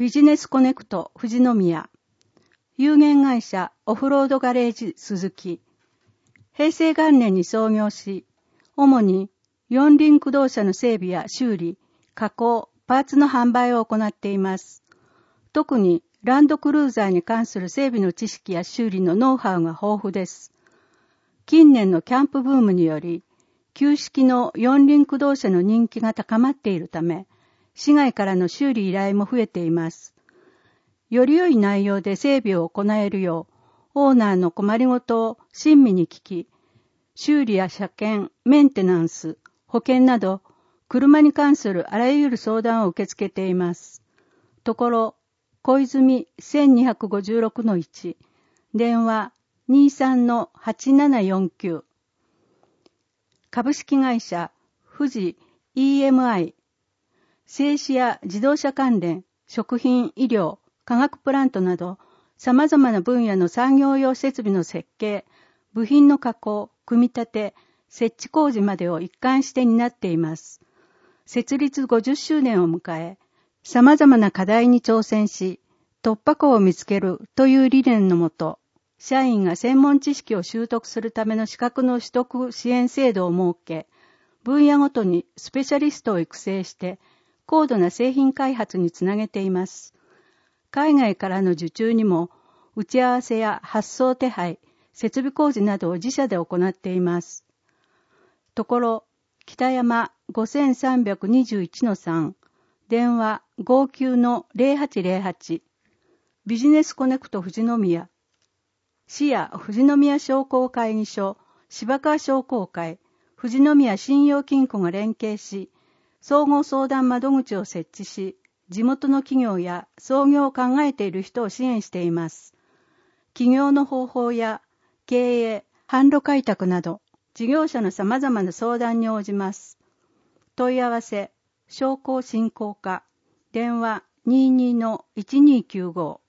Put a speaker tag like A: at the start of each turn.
A: ビジネスコネクト富士宮、有限会社オフロードガレージ鈴木、平成元年に創業し、主に四輪駆動車の整備や修理、加工、パーツの販売を行っています。特にランドクルーザーに関する整備の知識や修理のノウハウが豊富です。近年のキャンプブームにより、旧式の四輪駆動車の人気が高まっているため、市外からの修理依頼も増えています。より良い内容で整備を行えるよう、オーナーの困りごとを親身に聞き、修理や車検、メンテナンス、保険など、車に関するあらゆる相談を受け付けています。ところ、小泉1256-1、電話23-8749。株式会社富士 EMI、製紙や自動車関連、食品、医療、化学プラントなど、様々な分野の産業用設備の設計、部品の加工、組み立て、設置工事までを一貫して担っています。設立50周年を迎え、様々な課題に挑戦し、突破口を見つけるという理念のもと、社員が専門知識を習得するための資格の取得支援制度を設け、分野ごとにスペシャリストを育成して、高度な製品開発につなげています。海外からの受注にも、打ち合わせや発送手配、設備工事などを自社で行っています。ところ、北山5321-3、電話59-0808、ビジネスコネクト富士宮、市や富士宮商工会議所、芝川商工会、富士宮信用金庫が連携し、総合相談窓口を設置し、地元の企業や創業を考えている人を支援しています。起業の方法や経営、販路開拓など、事業者の様々な相談に応じます。問い合わせ、商工振興課、電話22-1295。